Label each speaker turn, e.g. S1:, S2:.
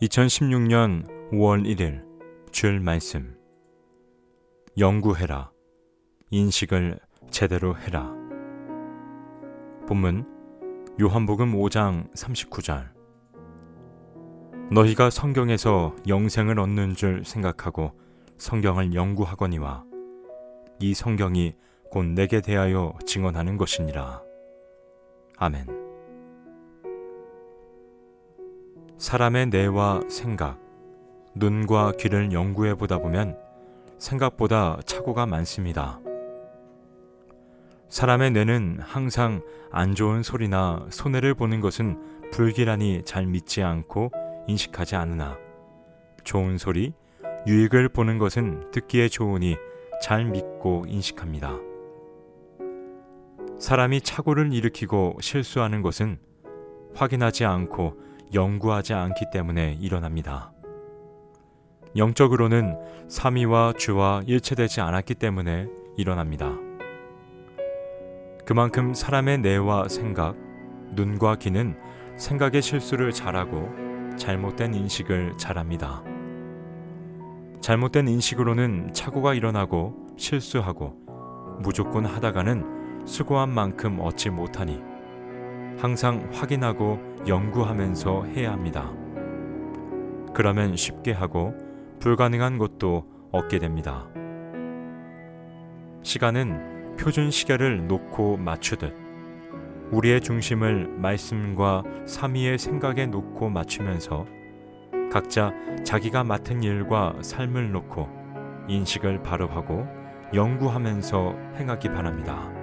S1: 2016년 5월 1일 주일 말씀. 연구해라. 인식을 제대로 해라. 본문 요한복음 5장 39절. 너희가 성경에서 영생을 얻는 줄 생각하고 성경을 연구하거니와 이 성경이 곧 내게 대하여 증언하는 것이니라. 아멘. 사람의 뇌와 생각, 눈과 귀를 연구해 보다 보면 생각보다 착오가 많습니다. 사람의 뇌는 항상 안 좋은 소리나 손해를 보는 것은 불길하니 잘 믿지 않고 인식하지 않으나 좋은 소리, 유익을 보는 것은 듣기에 좋으니 잘 믿고 인식합니다. 사람이 착오를 일으키고 실수하는 것은 확인하지 않고 연구하지 않기 때문에 일어납니다. 영적으로는 삼위와 주와 일체되지 않았기 때문에 일어납니다. 그만큼 사람의 뇌와 생각, 눈과 귀는 생각의 실수를 잘하고 잘못된 인식을 잘합니다. 잘못된 인식으로는 착오가 일어나고 실수하고 무조건 하다가는 수고한 만큼 얻지 못하니 항상 확인하고 연구하면서 해야 합니다. 그러면 쉽게 하고 불가능한 것도 얻게 됩니다. 시간은 표준 시계를 놓고 맞추듯 우리의 중심을 말씀과 삼위의 생각에 놓고 맞추면서 각자 자기가 맡은 일과 삶을 놓고 인식을 바로 하고 연구하면서 행하기 바랍니다.